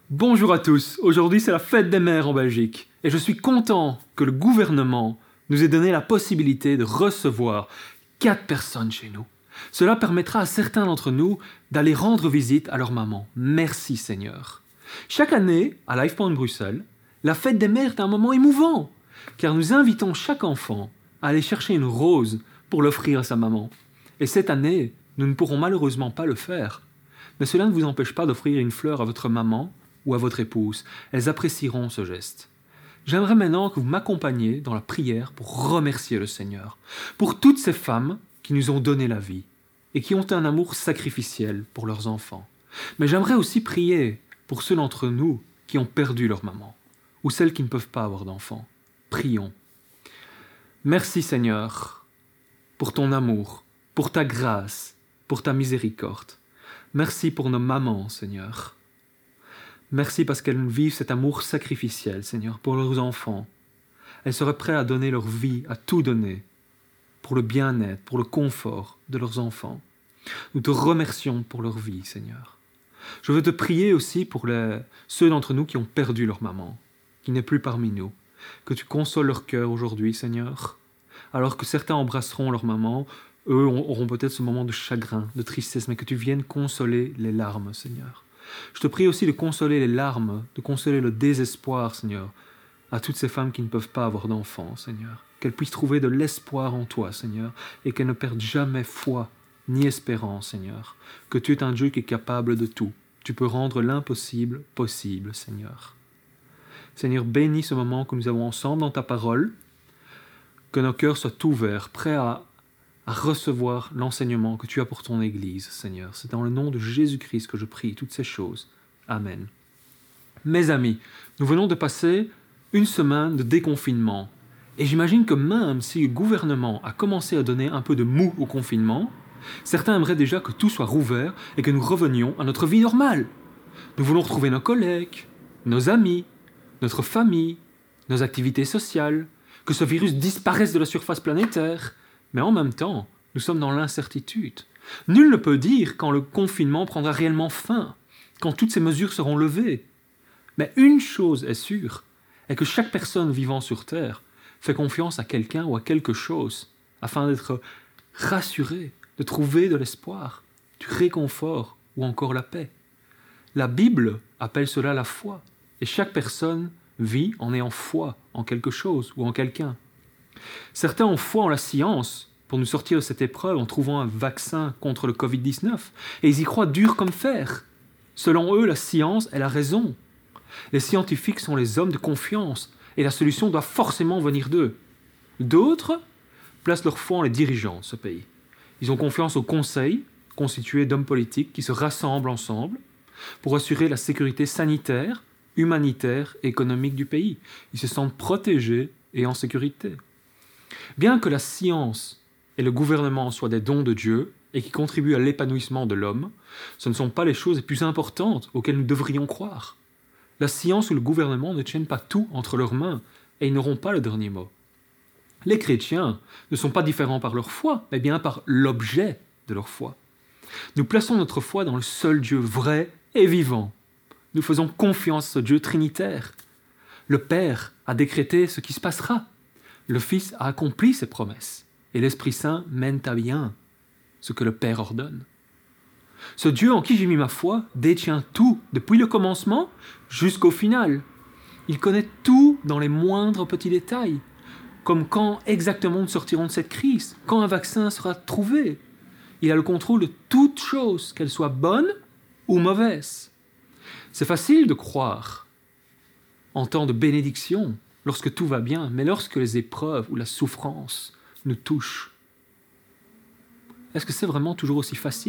Bonjour à tous, aujourd'hui c'est la fête des mères en Belgique et je suis content que le gouvernement nous ait donné la possibilité de recevoir 4 personnes chez nous. Cela permettra à certains d'entre nous d'aller rendre visite à leur maman. Merci Seigneur. Chaque année, à LifePoint Bruxelles, la fête des mères est un moment émouvant car nous invitons chaque enfant à aller chercher une rose pour l'offrir à sa maman. Et cette année, nous ne pourrons malheureusement pas le faire. Mais cela ne vous empêche pas d'offrir une fleur à votre maman ou à votre épouse. Elles apprécieront ce geste. J'aimerais maintenant que vous m'accompagniez dans la prière pour remercier le Seigneur, pour toutes ces femmes qui nous ont donné la vie et qui ont un amour sacrificiel pour leurs enfants. Mais j'aimerais aussi prier pour ceux d'entre nous qui ont perdu leur maman ou celles qui ne peuvent pas avoir d'enfants. Prions. Merci Seigneur pour ton amour, pour ta grâce, pour ta miséricorde. Merci pour nos mamans, Seigneur. Merci parce qu'elles vivent cet amour sacrificiel, Seigneur, pour leurs enfants. Elles seraient prêtes à donner leur vie, à tout donner, pour le bien-être, pour le confort de leurs enfants. Nous te remercions pour leur vie, Seigneur. Je veux te prier aussi pour ceux d'entre nous qui ont perdu leur maman, qui n'est plus parmi nous. Que tu consoles leur cœur aujourd'hui, Seigneur. Alors que certains embrasseront leur maman, eux auront peut-être ce moment de chagrin, de tristesse, mais que tu viennes consoler les larmes, Seigneur. Je te prie aussi de consoler les larmes, de consoler le désespoir, Seigneur, à toutes ces femmes qui ne peuvent pas avoir d'enfants, Seigneur. Qu'elles puissent trouver de l'espoir en toi, Seigneur, et qu'elles ne perdent jamais foi ni espérance, Seigneur. Que tu es un Dieu qui est capable de tout. Tu peux rendre l'impossible possible, Seigneur. Seigneur, bénis ce moment que nous avons ensemble dans ta parole, que nos cœurs soient ouverts, prêts à recevoir l'enseignement que tu as pour ton Église, Seigneur. C'est dans le nom de Jésus-Christ que je prie toutes ces choses. Amen. Mes amis, nous venons de passer une semaine de déconfinement. Et j'imagine que même si le gouvernement a commencé à donner un peu de mou au confinement, certains aimeraient déjà que tout soit rouvert et que nous revenions à notre vie normale. Nous voulons retrouver nos collègues, nos amis, notre famille, nos activités sociales, que ce virus disparaisse de la surface planétaire. Mais en même temps, nous sommes dans l'incertitude. Nul ne peut dire quand le confinement prendra réellement fin, quand toutes ces mesures seront levées. Mais une chose est sûre, est que chaque personne vivant sur Terre fait confiance à quelqu'un ou à quelque chose, afin d'être rassurée, de trouver de l'espoir, du réconfort ou encore la paix. La Bible appelle cela la foi, et chaque personne vit en ayant foi en quelque chose ou en quelqu'un. Certains ont foi en la science pour nous sortir de cette épreuve en trouvant un vaccin contre le Covid-19, et ils y croient dur comme fer. Selon eux, la science est la raison. Les scientifiques sont les hommes de confiance, et la solution doit forcément venir d'eux. D'autres placent leur foi en les dirigeants de ce pays. Ils ont confiance au conseil, constitué d'hommes politiques qui se rassemblent ensemble pour assurer la sécurité sanitaire, humanitaire et économique du pays. Ils se sentent protégés et en sécurité. Bien que la science et le gouvernement soient des dons de Dieu et qui contribuent à l'épanouissement de l'homme, ce ne sont pas les choses les plus importantes auxquelles nous devrions croire. La science ou le gouvernement ne tiennent pas tout entre leurs mains et ils n'auront pas le dernier mot. Les chrétiens ne sont pas différents par leur foi, mais bien par l'objet de leur foi. Nous plaçons notre foi dans le seul Dieu vrai et vivant. Nous faisons confiance à ce Dieu trinitaire. Le Père a décrété ce qui se passera. Le Fils a accompli ses promesses, et l'Esprit Saint mène à bien ce que le Père ordonne. Ce Dieu en qui j'ai mis ma foi détient tout, depuis le commencement jusqu'au final. Il connaît tout dans les moindres petits détails, comme quand exactement nous sortirons de cette crise, quand un vaccin sera trouvé. Il a le contrôle de toutes choses, qu'elles soient bonnes ou mauvaises. C'est facile de croire en temps de bénédiction, lorsque tout va bien, mais lorsque les épreuves ou la souffrance nous touchent, est-ce que c'est vraiment toujours aussi facile?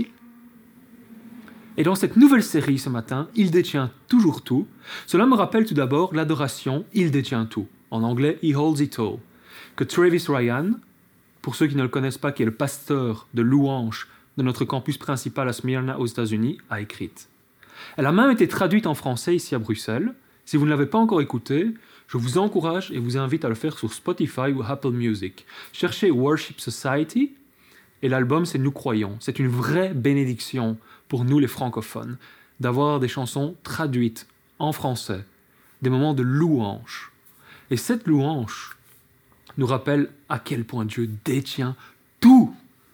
Et dans cette nouvelle série ce matin, Il détient toujours tout, cela me rappelle tout d'abord l'adoration Il détient tout, en anglais He holds it all, que Travis Ryan, pour ceux qui ne le connaissent pas, qui est le pasteur de louange de notre campus principal à Smyrna aux États-Unis, a écrite. Elle a même été traduite en français ici à Bruxelles. Si vous ne l'avez pas encore écoutée, je vous encourage et vous invite à le faire sur Spotify ou Apple Music. Cherchez Worship Society et l'album c'est Nous croyons. C'est une vraie bénédiction pour nous les francophones d'avoir des chansons traduites en français, des moments de louange. Et cette louange nous rappelle à quel point Dieu détient tout.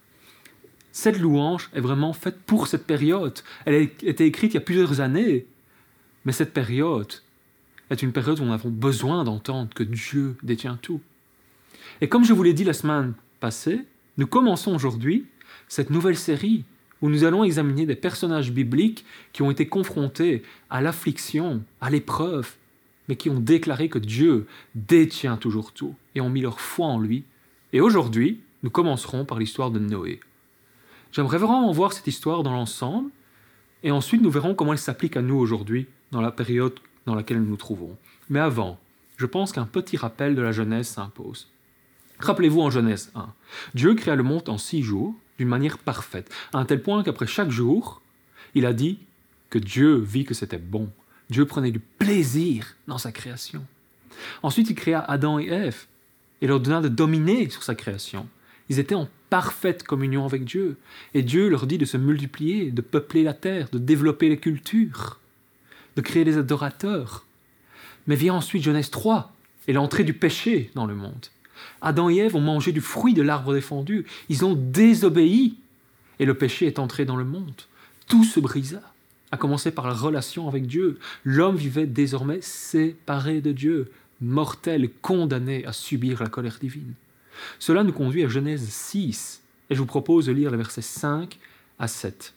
Cette louange est vraiment faite pour cette période. Elle a été écrite il y a plusieurs années, mais cette période est une période où nous avons besoin d'entendre que Dieu détient tout. Et comme je vous l'ai dit la semaine passée, nous commençons aujourd'hui cette nouvelle série où nous allons examiner des personnages bibliques qui ont été confrontés à l'affliction, à l'épreuve, mais qui ont déclaré que Dieu détient toujours tout et ont mis leur foi en lui. Et aujourd'hui, nous commencerons par l'histoire de Noé. J'aimerais vraiment voir cette histoire dans l'ensemble, et ensuite nous verrons comment elle s'applique à nous aujourd'hui, dans la période dans laquelle nous nous trouvons. Mais avant, je pense qu'un petit rappel de la Genèse s'impose. Rappelez-vous en Genèse 1, Dieu créa le monde en 6 jours, d'une manière parfaite, à un tel point qu'après chaque jour, il a dit que Dieu vit que c'était bon. Dieu prenait du plaisir dans sa création. Ensuite, il créa Adam et Ève et leur donna de dominer sur sa création. Ils étaient en parfaite communion avec Dieu. Et Dieu leur dit de se multiplier, de peupler la terre, de développer les cultures, de créer des adorateurs. Mais vient ensuite Genèse 3 et l'entrée du péché dans le monde. Adam et Ève ont mangé du fruit de l'arbre défendu. Ils ont désobéi et le péché est entré dans le monde. Tout se brisa, à commencer par la relation avec Dieu. L'homme vivait désormais séparé de Dieu, mortel, condamné à subir la colère divine. Cela nous conduit à Genèse 6, et je vous propose de lire les versets 5 à 7.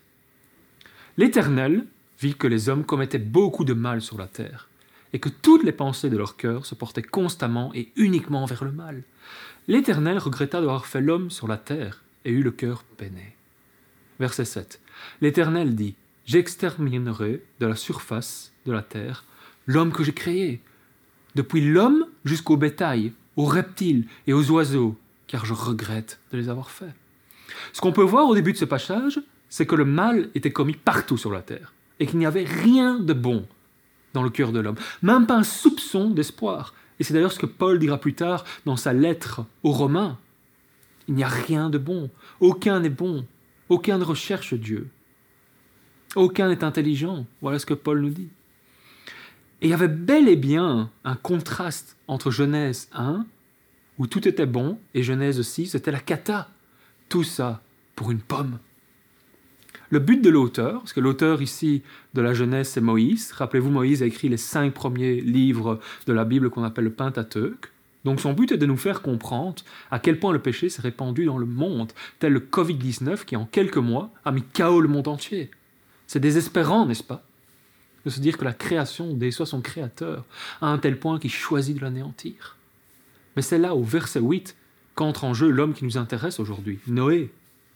L'Éternel vit que les hommes commettaient beaucoup de mal sur la terre, et que toutes les pensées de leur cœur se portaient constamment et uniquement vers le mal. L'Éternel regretta d'avoir fait l'homme sur la terre, et eut le cœur peiné. Verset 7. L'Éternel dit, « J'exterminerai de la surface de la terre l'homme que j'ai créé, depuis l'homme jusqu'au bétail, aux reptiles et aux oiseaux, car je regrette de les avoir faits. » Ce qu'on peut voir au début de ce passage, c'est que le mal était commis partout sur la terre, et qu'il n'y avait rien de bon dans le cœur de l'homme, même pas un soupçon d'espoir. Et c'est d'ailleurs ce que Paul dira plus tard dans sa lettre aux Romains. Il n'y a rien de bon, aucun n'est bon, aucun ne recherche Dieu, aucun n'est intelligent. Voilà ce que Paul nous dit. Et il y avait bel et bien un contraste entre Genèse 1, où tout était bon, et Genèse 6, c'était la cata. Tout ça pour une pomme. Le but de l'auteur, parce que l'auteur ici de la Genèse, c'est Moïse. Rappelez-vous, Moïse a écrit les 5 premiers livres de la Bible qu'on appelle le Pentateuque. Donc son but est de nous faire comprendre à quel point le péché s'est répandu dans le monde, tel le Covid-19 qui, en quelques mois, a mis KO le monde entier. C'est désespérant, n'est-ce pas, de se dire que la création déçoit son créateur à un tel point qu'il choisit de l'anéantir. Mais c'est là, au verset 8, qu'entre en jeu l'homme qui nous intéresse aujourd'hui, Noé.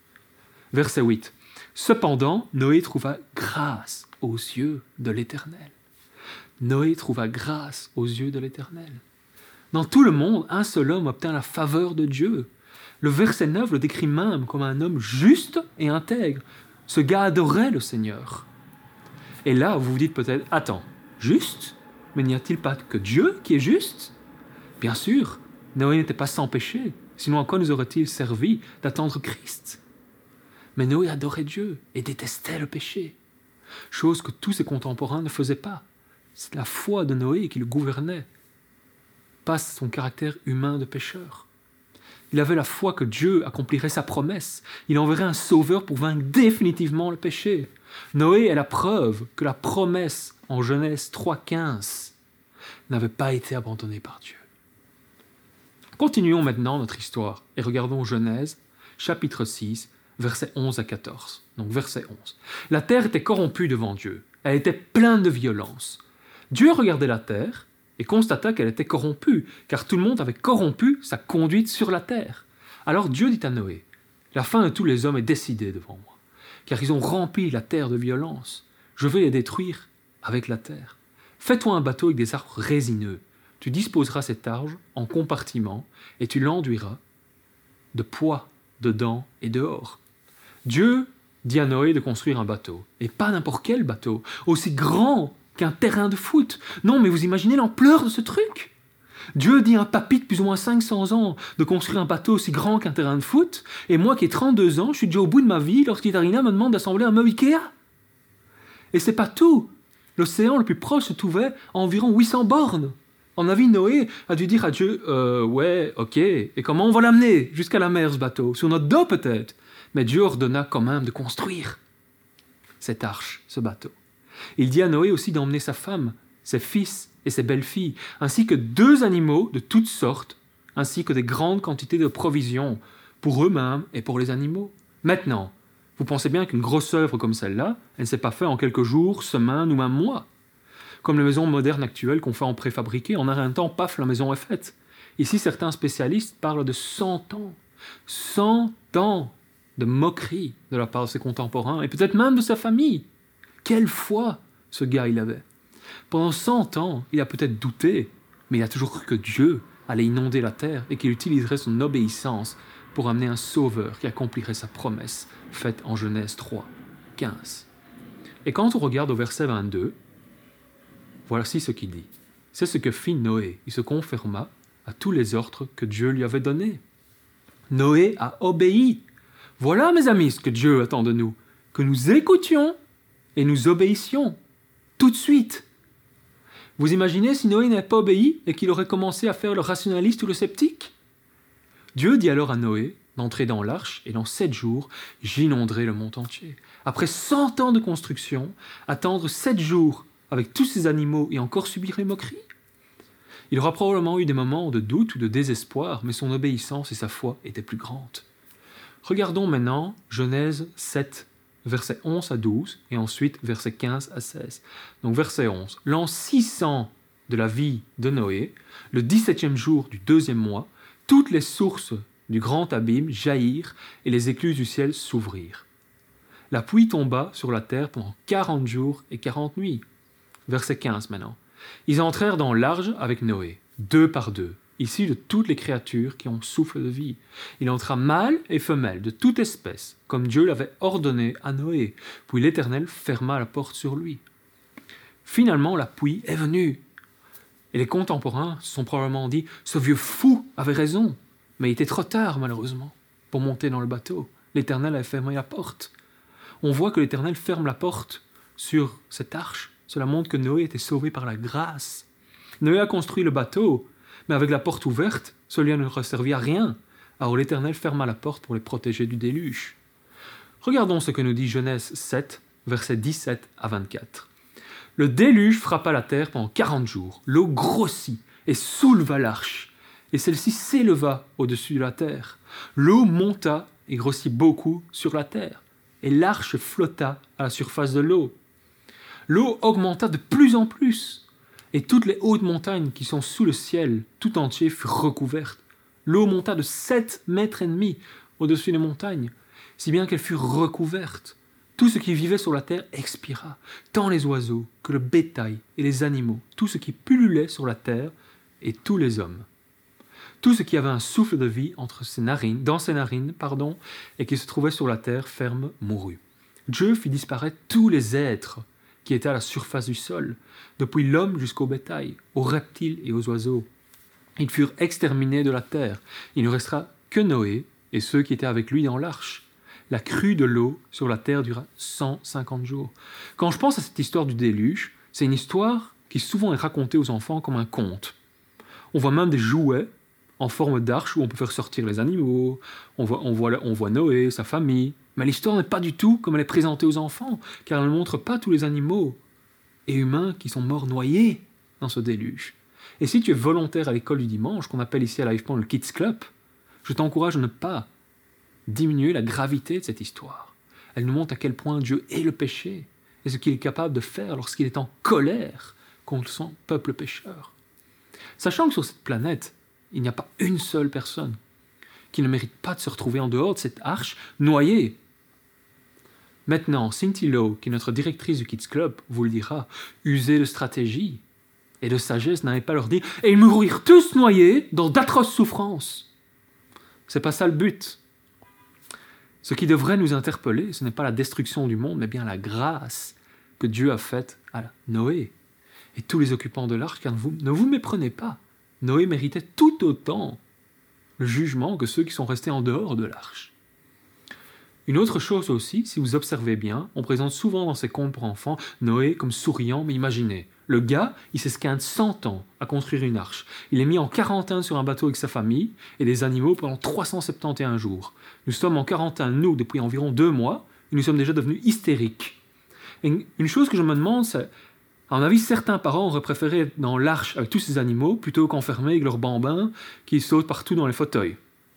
Verset 8. Cependant, Noé trouva grâce aux yeux de l'Éternel. Noé trouva grâce aux yeux de l'Éternel. Dans tout le monde, un seul homme obtint la faveur de Dieu. Le verset 9 le décrit même comme un homme juste et intègre. Ce gars adorait le Seigneur. Et là, vous vous dites peut-être, attends, juste ? Mais n'y a-t-il pas que Dieu qui est juste ? Bien sûr, Noé n'était pas sans péché, sinon à quoi nous aurait-il servi d'attendre Christ ? Mais Noé adorait Dieu et détestait le péché, chose que tous ses contemporains ne faisaient pas. C'est la foi de Noé qui le gouvernait, pas son caractère humain de pécheur. Il avait la foi que Dieu accomplirait sa promesse. Il enverrait un sauveur pour vaincre définitivement le péché. Noé est la preuve que la promesse en Genèse 3,15 n'avait pas été abandonnée par Dieu. Continuons maintenant notre histoire et regardons Genèse, chapitre 6, versets 11 à 14. Donc verset 11. La terre était corrompue devant Dieu. Elle était pleine de violence. Dieu regardait la terre et constata qu'elle était corrompue, car tout le monde avait corrompu sa conduite sur la terre. Alors Dieu dit à Noé, « La fin de tous les hommes est décidée devant moi, car ils ont rempli la terre de violence. Je vais les détruire avec la terre. Fais-toi un bateau avec des arbres résineux. Tu disposeras cet arbre en compartiments et tu l'enduiras de poids dedans et dehors. » Dieu dit à Noé de construire un bateau, et pas n'importe quel bateau, aussi grand qu'un terrain de foot. Non, mais vous imaginez l'ampleur de ce truc ? Dieu dit à un papy de plus ou moins 500 ans de construire un bateau aussi grand qu'un terrain de foot, et moi qui ai 32 ans, je suis déjà au bout de ma vie lorsqu'Itarina me demande d'assembler un meuble Ikea. Et c'est pas tout. L'océan le plus proche se trouvait à environ 800 bornes. À mon avis, Noé a dû dire à Dieu, ouais, ok, et comment on va l'amener jusqu'à la mer, ce bateau? Sur notre dos peut-être? Mais Dieu ordonna quand même de construire cette arche, ce bateau. Il dit à Noé aussi d'emmener sa femme, ses fils et ses belles-filles, ainsi que 2 animaux de toutes sortes, ainsi que des grandes quantités de provisions pour eux-mêmes et pour les animaux. Maintenant, vous pensez bien qu'une grosse œuvre comme celle-là, elle ne s'est pas faite en quelques jours, semaines ou même mois. Comme les maisons modernes actuelles qu'on fait en préfabriqué, en un temps, paf, la maison est faite. Ici, certains spécialistes parlent de 100 ans. 100 ans de moquerie de la part de ses contemporains, et peut-être même de sa famille. Quelle foi ce gars il avait. Pendant 100 ans, il a peut-être douté, mais il a toujours cru que Dieu allait inonder la terre et qu'il utiliserait son obéissance pour amener un sauveur qui accomplirait sa promesse faite en Genèse 3, 15. Et quand on regarde au verset 22, voici ce qu'il dit. C'est ce que fit Noé. Il se confirma à tous les ordres que Dieu lui avait donnés. Noé a obéi. Voilà, mes amis, ce que Dieu attend de nous. Que nous écoutions et nous obéissions. Tout de suite. Vous imaginez si Noé n'avait pas obéi et qu'il aurait commencé à faire le rationaliste ou le sceptique? Dieu dit alors à Noé d'entrer dans l'arche et dans 7 jours, j'inonderai le monde entier. Après 100 ans de construction, attendre 7 jours avec tous ces animaux et encore subir les moqueries? Il aura probablement eu des moments de doute ou de désespoir, mais son obéissance et sa foi étaient plus grandes. Regardons maintenant Genèse 7, versets 11 à 12, et ensuite versets 15 à 16. Donc verset 11. L'an 600 de la vie de Noé, le 17e jour du 2e mois, toutes les sources du grand abîme jaillirent et les écluses du ciel s'ouvrirent. La pluie tomba sur la terre pendant 40 jours et 40 nuits. Verset 15 maintenant. Ils entrèrent dans l'arche avec Noé, 2 par 2, issus de toutes les créatures qui ont souffle de vie. Il entra mâle et femelle de toute espèce, comme Dieu l'avait ordonné à Noé. Puis l'Éternel ferma la porte sur lui. Finalement, la pluie est venue. Et les contemporains se sont probablement dit « Ce vieux fou avait raison !» Mais il était trop tard, malheureusement, pour monter dans le bateau. L'Éternel avait fermé la porte. On voit que l'Éternel ferme la porte sur cette arche. Cela montre que Noé était sauvé par la grâce. Noé a construit le bateau, mais avec la porte ouverte, celui-là ne leur servit à rien. Alors l'Éternel ferma la porte pour les protéger du déluge. Regardons ce que nous dit Genèse 7, versets 17 à 24. Le déluge frappa la terre pendant 40 jours. L'eau grossit et souleva l'arche, et celle-ci s'éleva au-dessus de la terre. L'eau monta et grossit beaucoup sur la terre, et l'arche flotta à la surface de l'eau. L'eau augmenta de plus en plus, et toutes les hautes montagnes qui sont sous le ciel tout entier furent recouvertes. L'eau monta de 7 mètres et demi au-dessus des montagnes, si bien qu'elle fut recouverte. Tout ce qui vivait sur la terre expira, tant les oiseaux que le bétail et les animaux, tout ce qui pullulait sur la terre et tous les hommes. Tout ce qui avait un souffle de vie dans ses narines, et qui se trouvait sur la terre ferme mourut. Dieu fit disparaître tous les êtres qui étaient à la surface du sol, depuis l'homme jusqu'au bétail, aux reptiles et aux oiseaux. Ils furent exterminés de la terre. Il ne restera que Noé et ceux qui étaient avec lui dans l'arche. La crue de l'eau sur la terre dura 150 jours. Quand je pense à cette histoire du déluge, c'est une histoire qui souvent est racontée aux enfants comme un conte. On voit même des jouets en forme d'arche où on peut faire sortir les animaux, on voit Noé, sa famille. Mais l'histoire n'est pas du tout comme elle est présentée aux enfants, car elle ne montre pas tous les animaux et humains qui sont morts noyés dans ce déluge. Et si tu es volontaire à l'école du dimanche, qu'on appelle ici à LifePoint le Kids Club, je t'encourage à ne pas diminuer la gravité de cette histoire. Elle nous montre à quel point Dieu est le péché et ce qu'il est capable de faire lorsqu'il est en colère contre son peuple pécheur. Sachant que sur cette planète, il n'y a pas une seule personne qui ne mérite pas de se retrouver en dehors de cette arche, noyée. Maintenant, Cindy Lowe, qui est notre directrice du Kids Club, vous le dira, usez de stratégie et de sagesse, n'allez pas leur dire « Et ils mourirent tous noyés dans d'atroces souffrances ». C'est pas ça le but. Ce qui devrait nous interpeller, ce n'est pas la destruction du monde, mais bien la grâce que Dieu a faite à Noé et tous les occupants de l'arche, car ne vous méprenez pas. Noé méritait tout autant le jugement que ceux qui sont restés en dehors de l'arche. Une autre chose aussi, si vous observez bien, on présente souvent dans ces contes pour enfants Noé comme souriant, mais imaginez. Le gars, il s'esquinte 100 ans à construire une arche. Il est mis en quarantaine sur un bateau avec sa famille et des animaux pendant 371 jours. Nous sommes en quarantaine, nous, depuis environ 2 mois, et nous sommes déjà devenus hystériques. Et une chose que je me demande, c'est, à mon avis, certains parents auraient préféré être dans l'arche avec tous ces animaux plutôt qu'enfermés avec leurs bambins qui sautent partout dans les fauteuils.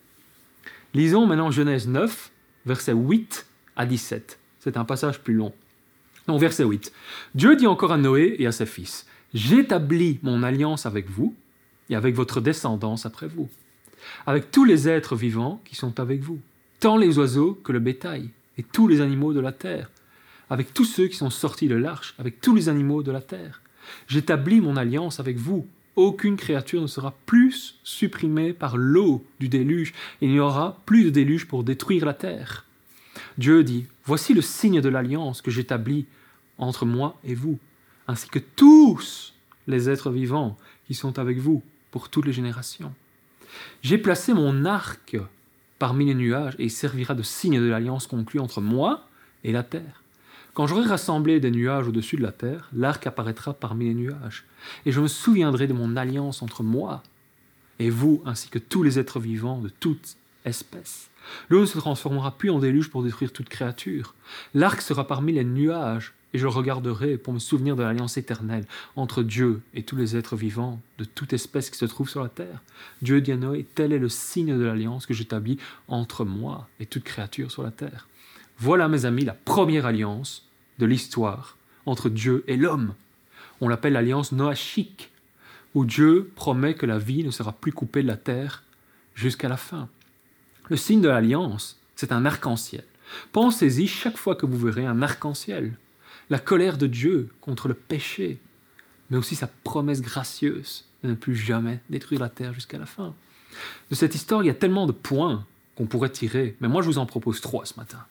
Lisons maintenant Genèse 9, versets 8 à 17. C'est un passage plus long. Donc, verset 8. Dieu dit encore à Noé et à ses fils, « J'établis mon alliance avec vous et avec votre descendance après vous, avec tous les êtres vivants qui sont avec vous, tant les oiseaux que le bétail et tous les animaux de la terre, avec tous ceux qui sont sortis de l'arche, avec tous les animaux de la terre. J'établis mon alliance avec vous. Aucune créature ne sera plus supprimée par l'eau du déluge, et il n'y aura plus de déluge pour détruire la terre. » Dieu dit, « Voici le signe de l'alliance que j'établis entre moi et vous, ainsi que tous les êtres vivants qui sont avec vous pour toutes les générations. J'ai placé mon arc parmi les nuages et il servira de signe de l'alliance conclue entre moi et la terre. Quand j'aurai rassemblé des nuages au-dessus de la terre, l'arc apparaîtra parmi les nuages, et je me souviendrai de mon alliance entre moi et vous, ainsi que tous les êtres vivants de toute espèce. L'eau ne se transformera plus en déluge pour détruire toute créature. L'arc sera parmi les nuages, et je le regarderai pour me souvenir de l'alliance éternelle entre Dieu et tous les êtres vivants de toute espèce qui se trouve sur la terre. Dieu dit à Noé, tel est le signe de l'alliance que j'établis entre moi et toute créature sur la terre. Voilà, mes amis, la première alliance de l'histoire entre Dieu et l'homme. On l'appelle l'alliance noachique, où Dieu promet que la vie ne sera plus coupée de la terre jusqu'à la fin. Le signe de l'alliance, c'est un arc-en-ciel. Pensez-y chaque fois que vous verrez un arc-en-ciel. La colère de Dieu contre le péché, mais aussi sa promesse gracieuse de ne plus jamais détruire la terre jusqu'à la fin. De cette histoire, il y a tellement de points qu'on pourrait tirer, mais moi je vous en propose 3 ce matin.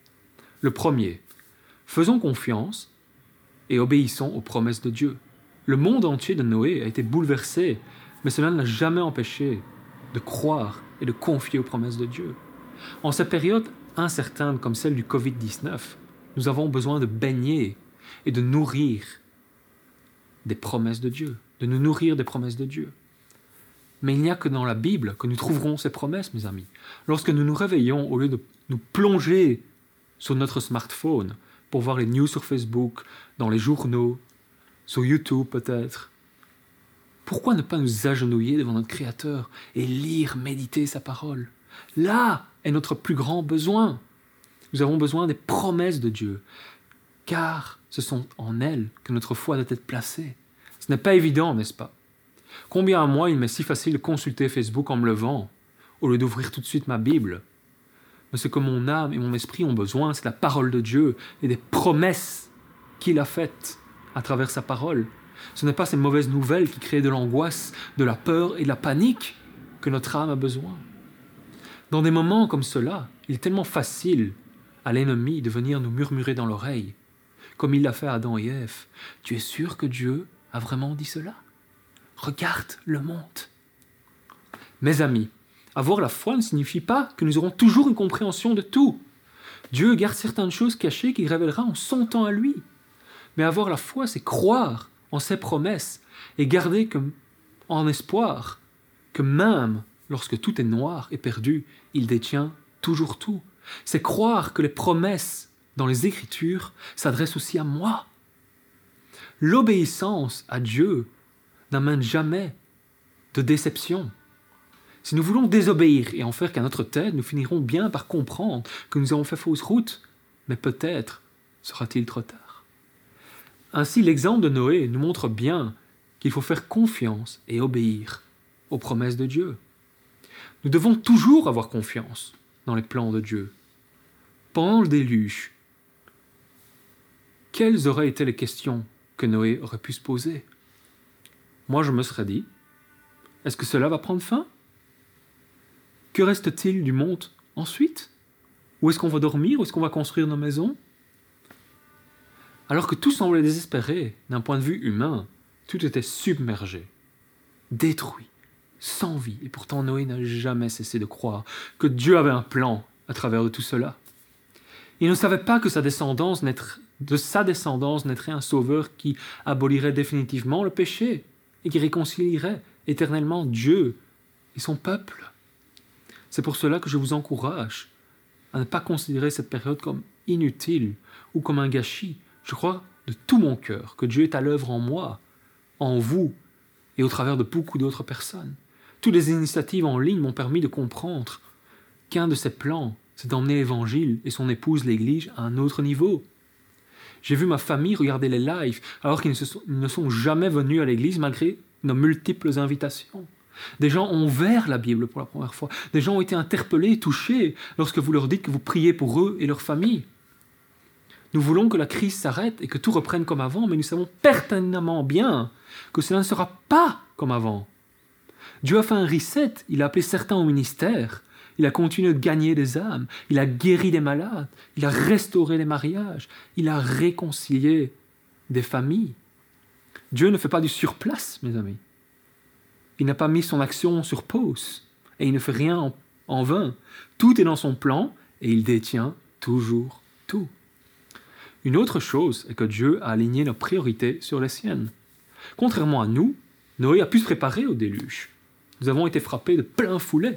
Le premier, faisons confiance et obéissons aux promesses de Dieu. Le monde entier de Noé a été bouleversé, mais cela n'a jamais empêché de croire et de confier aux promesses de Dieu. En ces périodes incertaines comme celle du Covid-19, nous avons besoin de baigner et de nourrir des promesses de Dieu, de nous nourrir des promesses de Dieu. Mais il n'y a que dans la Bible que nous trouverons ces promesses, mes amis. Lorsque nous nous réveillons, au lieu de nous plonger sur notre smartphone pour voir les news sur Facebook, dans les journaux, sur YouTube peut-être, pourquoi ne pas nous agenouiller devant notre Créateur et lire, méditer sa parole? Là est notre plus grand besoin. Nous avons besoin des promesses de Dieu, car ce sont en elles que notre foi doit être placée. Ce n'est pas évident, n'est-ce pas? Combien à moi il m'est si facile de consulter Facebook en me levant, au lieu d'ouvrir tout de suite ma Bible. Mais ce que mon âme et mon esprit ont besoin, c'est la parole de Dieu et des promesses qu'il a faites à travers sa parole. Ce n'est pas ces mauvaises nouvelles qui créent de l'angoisse, de la peur et de la panique que notre âme a besoin. Dans des moments comme cela, il est tellement facile à l'ennemi de venir nous murmurer dans l'oreille, comme il l'a fait à Adam et Ève. « Tu es sûr que Dieu a vraiment dit cela? Regarde le monde. » Mes amis, avoir la foi ne signifie pas que nous aurons toujours une compréhension de tout. Dieu garde certaines choses cachées qu'il révélera en son temps à lui. Mais avoir la foi, c'est croire en ses promesses et garder en espoir que même lorsque tout est noir et perdu, il détient toujours tout. C'est croire que les promesses dans les Écritures s'adressent aussi à moi. L'obéissance à Dieu n'amène jamais de déception. Si nous voulons désobéir et en faire qu'à notre tête, nous finirons bien par comprendre que nous avons fait fausse route, mais peut-être sera-t-il trop tard. Ainsi, l'exemple de Noé nous montre bien qu'il faut faire confiance et obéir aux promesses de Dieu. Nous devons toujours avoir confiance dans les plans de Dieu. Pendant le déluge, quelles auraient été les questions que Noé aurait pu se poser? Moi, je me serais dit, est-ce que cela va prendre fin? Que reste-t-il du monde ensuite? Où est-ce qu'on va dormir? Où est-ce qu'on va construire nos maisons? Alors que tout semblait désespéré, d'un point de vue humain, tout était submergé, détruit, sans vie. Et pourtant, Noé n'a jamais cessé de croire que Dieu avait un plan à travers de tout cela. Il ne savait pas que de sa descendance naîtrait un sauveur qui abolirait définitivement le péché et qui réconcilierait éternellement Dieu et son peuple. C'est pour cela que je vous encourage à ne pas considérer cette période comme inutile ou comme un gâchis. Je crois de tout mon cœur que Dieu est à l'œuvre en moi, en vous et au travers de beaucoup d'autres personnes. Toutes les initiatives en ligne m'ont permis de comprendre qu'un de ses plans, c'est d'emmener l'Évangile et son épouse l'Église à un autre niveau. J'ai vu ma famille regarder les lives alors qu'ils ne sont jamais venus à l'Église malgré nos multiples invitations. Des gens ont ouvert la Bible pour la première fois. Des gens ont été interpellés, touchés lorsque vous leur dites que vous priez pour eux et leur famille. Nous voulons que la crise s'arrête et que tout reprenne comme avant, mais nous savons pertinemment bien que cela ne sera pas comme avant. Dieu a fait un reset, il a appelé certains au ministère, il a continué de gagner des âmes, il a guéri des malades, il a restauré les mariages, il a réconcilié des familles. Dieu ne fait pas du surplace, mes amis. Il n'a pas mis son action sur pause et il ne fait rien en vain. Tout est dans son plan et il détient toujours tout. Une autre chose est que Dieu a aligné nos priorités sur les siennes. Contrairement à nous, Noé a pu se préparer au déluge. Nous avons été frappés de plein fouet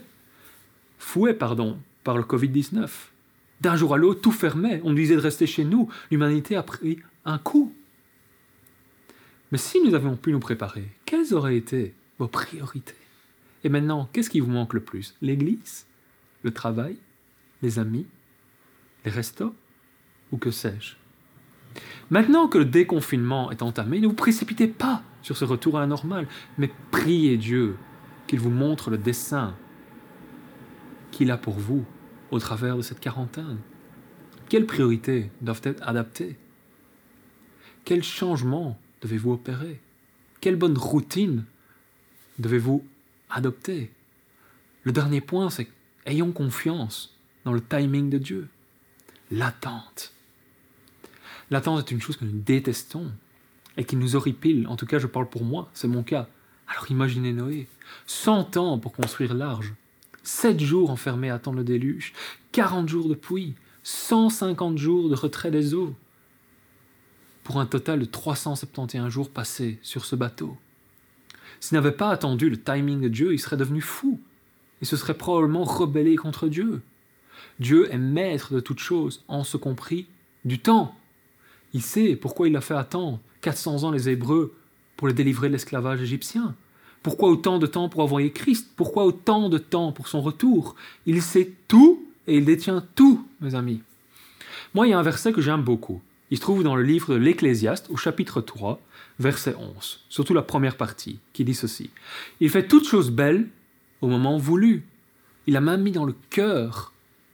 par le Covid-19. D'un jour à l'autre, tout fermait. On nous disait de rester chez nous. L'humanité a pris un coup. Mais si nous avions pu nous préparer, quelles auraient été vos priorités? Et maintenant, qu'est-ce qui vous manque le plus? L'église? Le travail? Les amis? Les restos? Ou que sais-je? Maintenant que le déconfinement est entamé, ne vous précipitez pas sur ce retour à la normale, mais priez Dieu qu'il vous montre le dessein qu'il a pour vous au travers de cette quarantaine. Quelles priorités doivent être adaptées? Quels changements devez-vous opérer? Quelle bonne routine devez-vous adopter? Le dernier point, c'est ayons confiance dans le timing de Dieu. L'attente. L'attente est une chose que nous détestons et qui nous horripile. En tout cas, je parle pour moi, c'est mon cas. Alors imaginez Noé, 100 ans pour construire l'arche, 7 jours enfermés à attendre le déluge, 40 jours de pluie, 150 jours de retrait des eaux, pour un total de 371 jours passés sur ce bateau. S'il n'avait pas attendu le timing de Dieu, il serait devenu fou. Il se serait probablement rebellé contre Dieu. Dieu est maître de toutes choses, en ce compris du temps. Il sait pourquoi il a fait attendre 400 ans les Hébreux pour les délivrer de l'esclavage égyptien. Pourquoi autant de temps pour envoyer Christ? Pourquoi autant de temps pour son retour? Il sait tout et il détient tout, mes amis. Moi, il y a un verset que j'aime beaucoup. Il se trouve dans le livre de l'Ecclésiaste, au chapitre 3, verset 11, surtout la première partie, qui dit ceci. « Il fait toutes choses belles au moment voulu. Il a même mis dans leur cœur,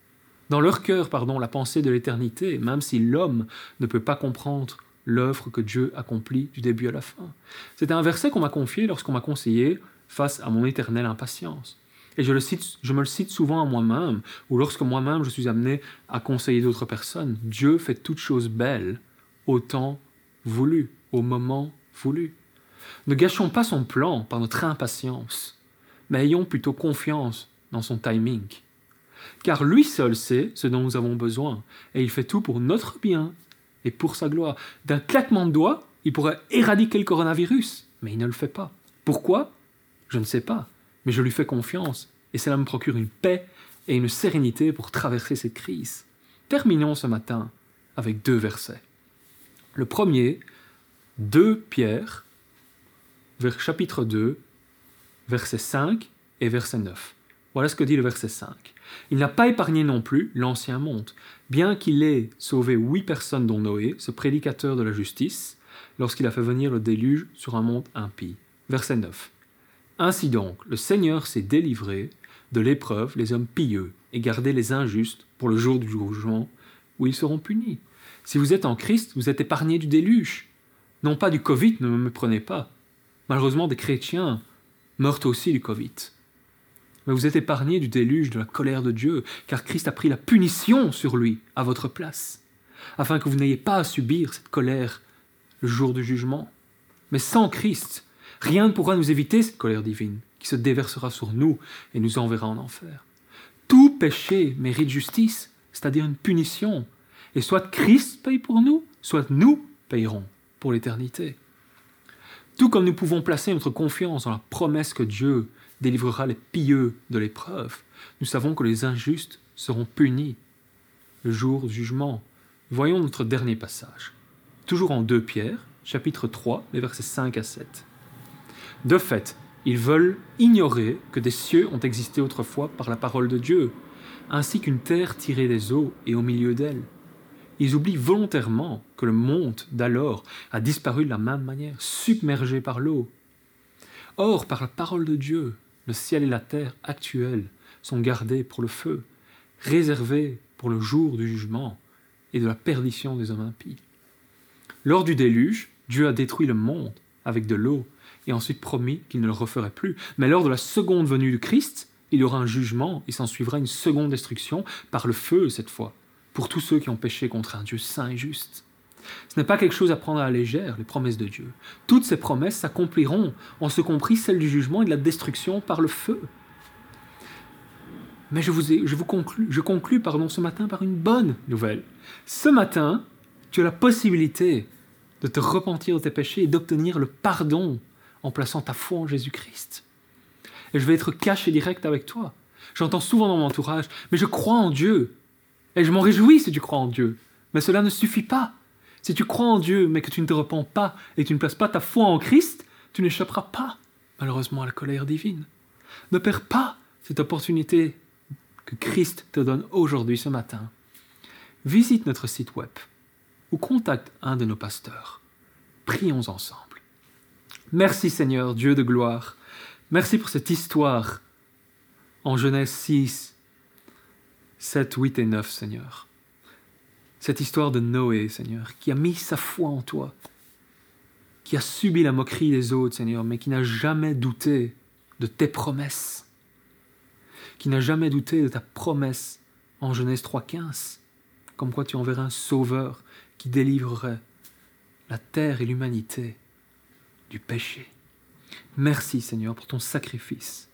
la pensée de l'éternité, même si l'homme ne peut pas comprendre l'œuvre que Dieu accomplit du début à la fin. » C'est un verset qu'on m'a confié lorsqu'on m'a conseillé face à mon éternelle impatience. Et je me le cite souvent à moi-même, ou lorsque moi-même je suis amené à conseiller d'autres personnes. Dieu fait toutes choses belles au temps voulu, au moment voulu. Ne gâchons pas son plan par notre impatience, mais ayons plutôt confiance dans son timing. Car lui seul sait ce dont nous avons besoin, et il fait tout pour notre bien et pour sa gloire. D'un claquement de doigts, il pourrait éradiquer le coronavirus, mais il ne le fait pas. Pourquoi? Je ne sais pas. Mais je lui fais confiance, et cela me procure une paix et une sérénité pour traverser cette crise. Terminons ce matin avec 2 versets. Le premier, 2 Pierre, chapitre 2, versets 5 et verset 9. Voilà ce que dit le verset 5. « Il n'a pas épargné non plus l'ancien monde, bien qu'il ait sauvé 8 personnes dont Noé, ce prédicateur de la justice, lorsqu'il a fait venir le déluge sur un monde impie. » Verset 9. Ainsi donc, le Seigneur s'est délivré de l'épreuve les hommes pieux et gardé les injustes pour le jour du jugement où ils seront punis. Si vous êtes en Christ, vous êtes épargnés du déluge. Non pas du Covid, ne me méprenez pas. Malheureusement, des chrétiens meurent aussi du Covid. Mais vous êtes épargnés du déluge de la colère de Dieu, car Christ a pris la punition sur lui à votre place, afin que vous n'ayez pas à subir cette colère le jour du jugement. Mais sans Christ, rien ne pourra nous éviter cette colère divine qui se déversera sur nous et nous enverra en enfer. Tout péché mérite justice, c'est-à-dire une punition. Et soit Christ paye pour nous, soit nous payerons pour l'éternité. Tout comme nous pouvons placer notre confiance dans la promesse que Dieu délivrera les pieux de l'épreuve, nous savons que les injustes seront punis le jour du jugement. Voyons notre dernier passage. Toujours en 2 Pierre, chapitre 3, les versets 5 à 7. De fait, ils veulent ignorer que des cieux ont existé autrefois par la parole de Dieu, ainsi qu'une terre tirée des eaux et au milieu d'elle. Ils oublient volontairement que le monde d'alors a disparu de la même manière, submergé par l'eau. Or, par la parole de Dieu, le ciel et la terre actuels sont gardés pour le feu, réservés pour le jour du jugement et de la perdition des hommes impies. Lors du déluge, Dieu a détruit le monde avec de l'eau et ensuite promis qu'il ne le referait plus. Mais lors de la seconde venue du Christ, il y aura un jugement et s'en suivra une seconde destruction par le feu cette fois, pour tous ceux qui ont péché contre un Dieu saint et juste. Ce n'est pas quelque chose à prendre à la légère, les promesses de Dieu. Toutes ces promesses s'accompliront, en ce compris celle du jugement et de la destruction par le feu. Mais je conclus ce matin par une bonne nouvelle. Ce matin, tu as la possibilité de te repentir de tes péchés et d'obtenir le pardon en plaçant ta foi en Jésus-Christ. Et je vais être cash et direct avec toi. J'entends souvent dans mon entourage, mais je crois en Dieu. Et je m'en réjouis si tu crois en Dieu. Mais cela ne suffit pas. Si tu crois en Dieu, mais que tu ne te repens pas et que tu ne places pas ta foi en Christ, tu n'échapperas pas, malheureusement, à la colère divine. Ne perds pas cette opportunité que Christ te donne aujourd'hui, ce matin. Visite notre site web ou contacte un de nos pasteurs. Prions ensemble. Merci Seigneur, Dieu de gloire. Merci pour cette histoire en Genèse 6, 7, 8 et 9, Seigneur. Cette histoire de Noé, Seigneur, qui a mis sa foi en toi, qui a subi la moquerie des autres, Seigneur, mais qui n'a jamais douté de tes promesses, qui n'a jamais douté de ta promesse en Genèse 3,15, comme quoi tu enverrais un sauveur qui délivrerait la terre et l'humanité du péché. Merci, Seigneur, pour ton sacrifice.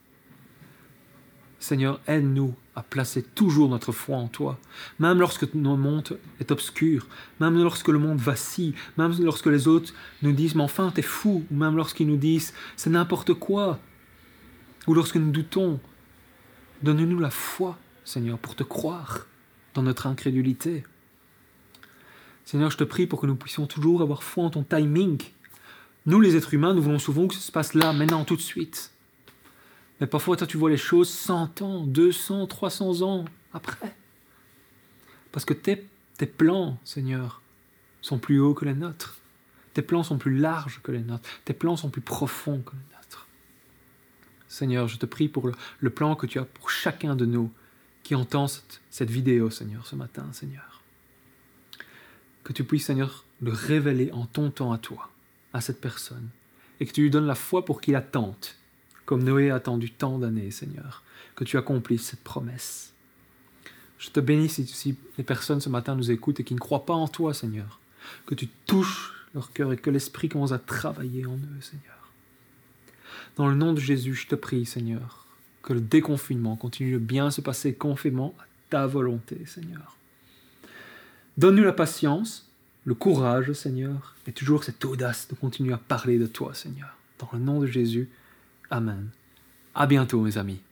Seigneur, aide-nous à placer toujours notre foi en toi, même lorsque notre monde est obscur, même lorsque le monde vacille, même lorsque les autres nous disent « mais enfin, t'es fou », ou même lorsqu'ils nous disent « c'est n'importe quoi », ou lorsque nous doutons. Donne-nous la foi, Seigneur, pour te croire dans notre incrédulité. Seigneur, je te prie pour que nous puissions toujours avoir foi en ton timing. Nous, les êtres humains, nous voulons souvent que ça se passe là, maintenant, tout de suite. Mais parfois, toi, tu vois les choses 100 ans, 200, 300 ans après. Parce que tes plans, Seigneur, sont plus hauts que les nôtres. Tes plans sont plus larges que les nôtres. Tes plans sont plus profonds que les nôtres. Seigneur, je te prie pour le plan que tu as pour chacun de nous qui entend cette vidéo, Seigneur, ce matin, Seigneur. Que tu puisses, Seigneur, le révéler en ton temps à toi, à cette personne, et que tu lui donnes la foi pour qu'il attende, comme Noé a attendu tant d'années, Seigneur, que tu accomplisses cette promesse. Je te bénis si les personnes ce matin nous écoutent et qui ne croient pas en toi, Seigneur, que tu touches leur cœur et que l'Esprit commence à travailler en eux, Seigneur. Dans le nom de Jésus, je te prie, Seigneur, que le déconfinement continue de bien se passer conformément à ta volonté, Seigneur. Donne-nous la patience, le courage, Seigneur, et toujours cette audace de continuer à parler de toi, Seigneur. Dans le nom de Jésus, Amen. À bientôt, mes amis.